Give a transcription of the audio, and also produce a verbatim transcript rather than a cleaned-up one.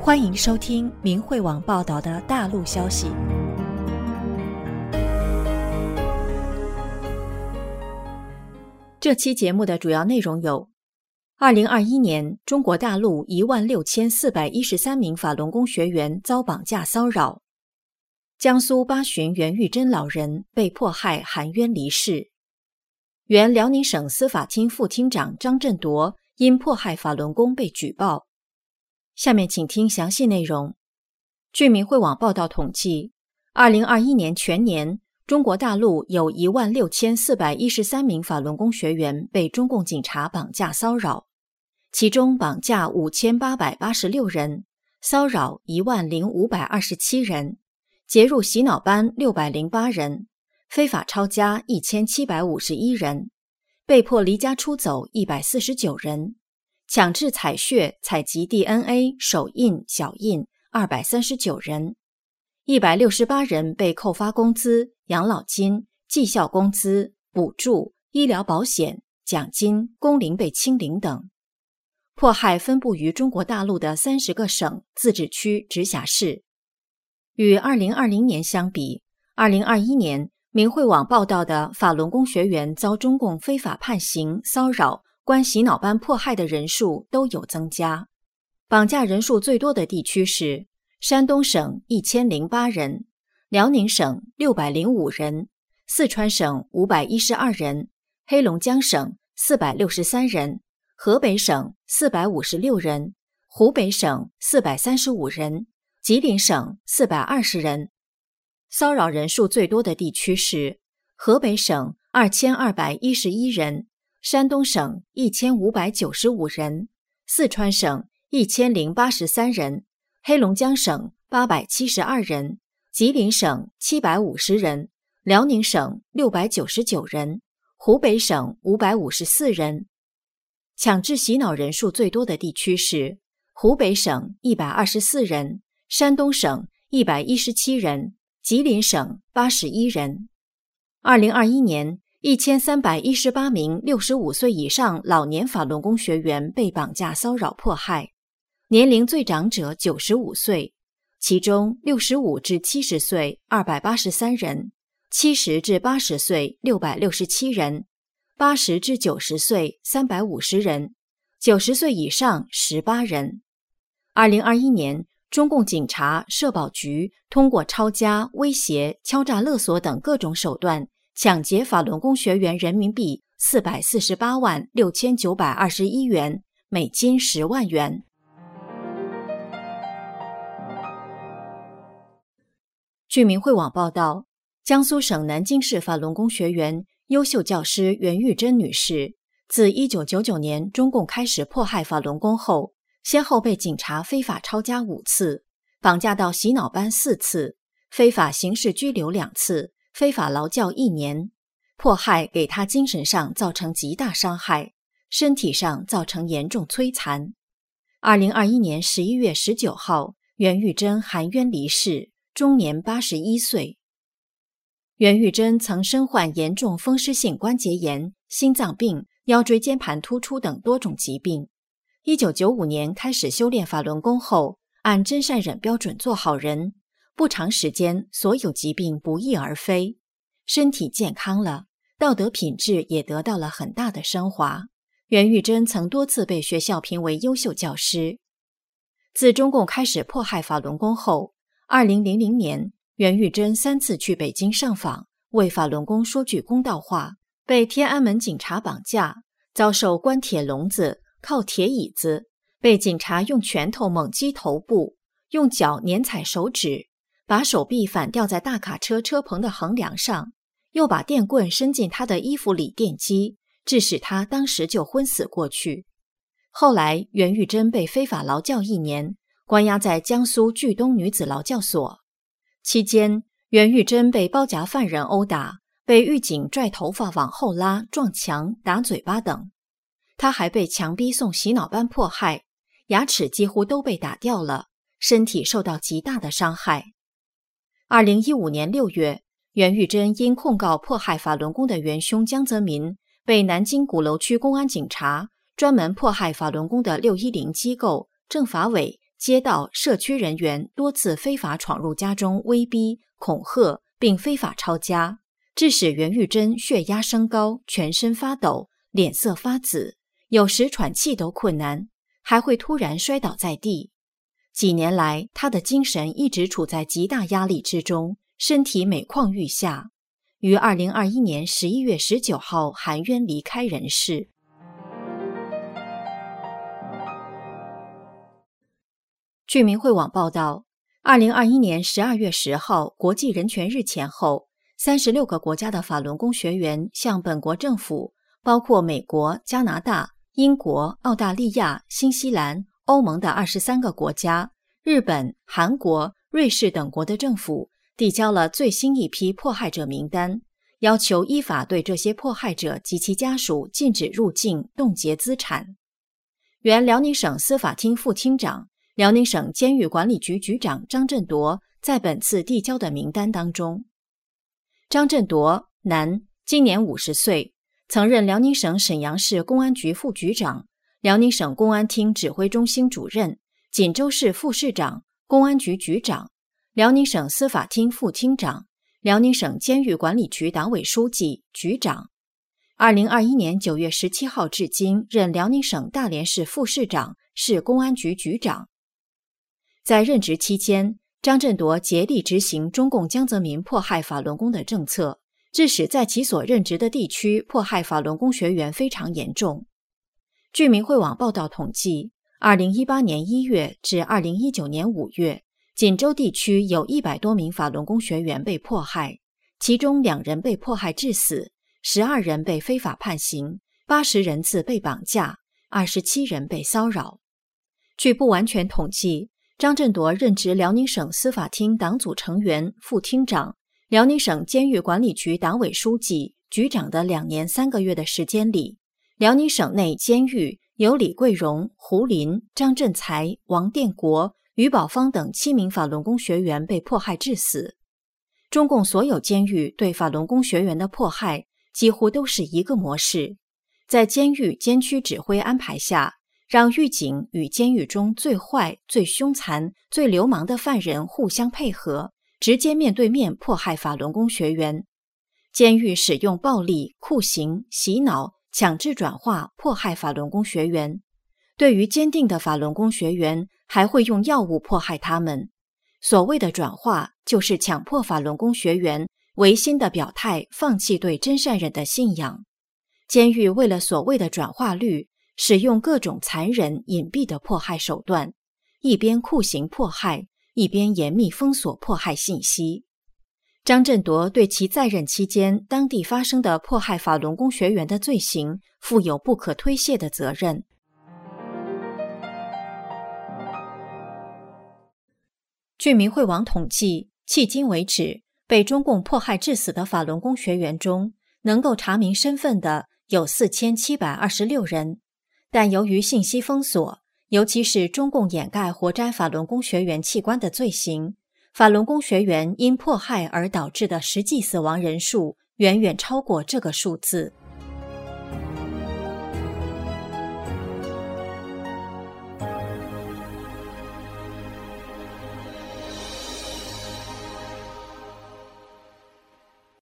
欢迎收听明慧网报道的大陆消息。这期节目的主要内容有：二零二一年，中国大陆一万六千四百一十三名法轮功学员遭绑架骚扰；江苏八旬袁玉珍老人被迫害含冤离世；原辽宁省司法厅副厅长张振铎因迫害法轮功被举报。下面请听详细内容。据明慧网报道统计，二零二一年全年，中国大陆有一万六千四百一十三名法轮功学员被中共警察绑架骚扰，其中绑架五千八百八十六人，骚扰一万零五百二十七人，劫入洗脑班六百零八人，非法抄家一千七百五十一人，被迫离家出走一百四十九人，强制采血、采集 D N A、手印、脚印二百三十九人，一百六十八人被扣发工资、养老金、绩效工资、补助、医疗保险、奖金、工龄被清零等。迫害分布于中国大陆的三十个省、自治区、直辖市。与二零二零年相比，二零二一年明慧网报道的法轮功学员遭中共非法判刑、骚扰、关洗脑班迫害的人数都有增加。绑架人数最多的地区是山东省一千零八人，辽宁省六百零五人，四川省五百一十二人，黑龙江省四百六十三人，河北省四百五十六人，湖北省四百三十五人，吉林省四百二十人。骚扰人数最多的地区是河北省二千二百一十一人，山东省一千五百九十五人，四川省一千零八十三人，黑龙江省八百七十二人，吉林省七百五十人，辽宁省六百九十九人，湖北省五百五十四人。强制洗脑人数最多的地区是湖北省一百二十四人，山东省一百一十七人，吉林省八十一人。二零二一年一千三百一十八名六十五岁以上老年法轮功学员被绑架骚扰迫害，年龄最长者九十五岁，其中六十五至七十岁二百八十三人，七十至八十岁六百六十七人，八十至九十岁三百五十人，九十岁以上十八人。二零二一年，中共警察、社保局通过抄家、威胁、敲诈勒索等各种手段，抢劫法轮功学员人民币四百四十八万六千九百二十一元，美金十万元。据明慧网报道，江苏省南京市法轮功学员、优秀教师袁玉珍女士，自一九九九年中共开始迫害法轮功后，先后被警察非法抄家五次，绑架到洗脑班四次，非法刑事拘留两次，非法劳教一年。迫害给她精神上造成极大伤害，身体上造成严重摧残。二零二一年十一月十九号，袁玉珍含冤离世，终年八十一岁。袁玉珍曾身患严重风湿性关节炎、心脏病、腰椎间盘突出等多种疾病。一九九五年开始修炼法轮功后，按真善忍标准做好人，不长时间所有疾病不翼而飞，身体健康了，道德品质也得到了很大的升华。袁玉珍曾多次被学校评为优秀教师。自中共开始迫害法轮功后，二零零零年，袁玉珍三次去北京上访，为法轮功说句公道话，被天安门警察绑架，遭受关铁笼子、靠铁椅子，被警察用拳头猛击头部，用脚碾踩手指，把手臂反吊在大卡车车棚的横梁上，又把电棍伸进他的衣服里电击，致使他当时就昏死过去。后来袁玉珍被非法劳教一年，关押在江苏句东女子劳教所。期间，袁玉珍被包夹犯人殴打，被狱警拽头发往后拉、撞墙、打嘴巴等。他还被强逼送洗脑班迫害，牙齿几乎都被打掉了，身体受到极大的伤害。二零一五年六月，袁玉珍因控告迫害法轮功的元凶江泽民，被南京鼓楼区公安警察专门迫害法轮功的六一零机构、政法委街道、社区人员多次非法闯入家中威逼、恐吓并非法抄家，致使袁玉珍血压升高，全身发抖，脸色发紫，有时喘气都困难，还会突然摔倒在地。几年来，他的精神一直处在极大压力之中，身体每况愈下，于二零二一年十一月十九号含冤离开人世。据明慧网报道，二零二一年十二月十号国际人权日前后，三十六个国家的法轮功学员向本国政府，包括美国、加拿大、英国、澳大利亚、新西兰、欧盟的二十三个国家、日本、韩国、瑞士等国的政府递交了最新一批迫害者名单，要求依法对这些迫害者及其家属禁止入境、冻结资产。原辽宁省司法厅副厅长、辽宁省监狱管理局局长张振铎在本次递交的名单当中。张振铎，男，今年五十岁，曾任辽宁省沈阳市公安局副局长、辽宁省公安厅指挥中心主任、锦州市副市长、公安局局长、辽宁省司法厅副厅长、辽宁省监狱管理局党委书记、局长。二零二一年九月十七号至今任辽宁省大连市副市长、市公安局局长。在任职期间，张振铎竭力执行中共江泽民迫害法轮功的政策，致使在其所任职的地区迫害法轮功学员非常严重。据明慧网报道统计，二零一八年一月至二零一九年五月，锦州地区有一百多名法轮功学员被迫害，其中两人被迫害致死，十二人被非法判刑，八十人次被绑架，二十七人被骚扰。据不完全统计，张振铎任职辽宁省司法厅党组成员、副厅长、辽宁省监狱管理局党委书记、局长的两年三个月的时间里，辽宁省内监狱有李桂荣、胡林、张振才、王殿国、于宝芳等七名法轮功学员被迫害致死。中共所有监狱对法轮功学员的迫害几乎都是一个模式，在监狱监区指挥安排下，让狱警与监狱中最坏、最凶残、最流氓的犯人互相配合，直接面对面迫害法轮功学员。监狱使用暴力、酷刑、洗脑、强制转化迫害法轮功学员。对于坚定的法轮功学员，还会用药物迫害他们。所谓的转化，就是强迫法轮功学员违心的表态，放弃对真善忍的信仰。监狱为了所谓的转化率，使用各种残忍隐蔽的迫害手段，一边酷刑迫害，一边严密封锁迫害信息。张振铎对其在任期间当地发生的迫害法轮功学员的罪行负有不可推卸的责任。据明慧网统计，迄今为止，被中共迫害致死的法轮功学员中，能够查明身份的有四千七百二十六人。但由于信息封锁，尤其是中共掩盖活摘法轮功学员器官的罪行，法轮功学员因迫害而导致的实际死亡人数远远超过这个数字。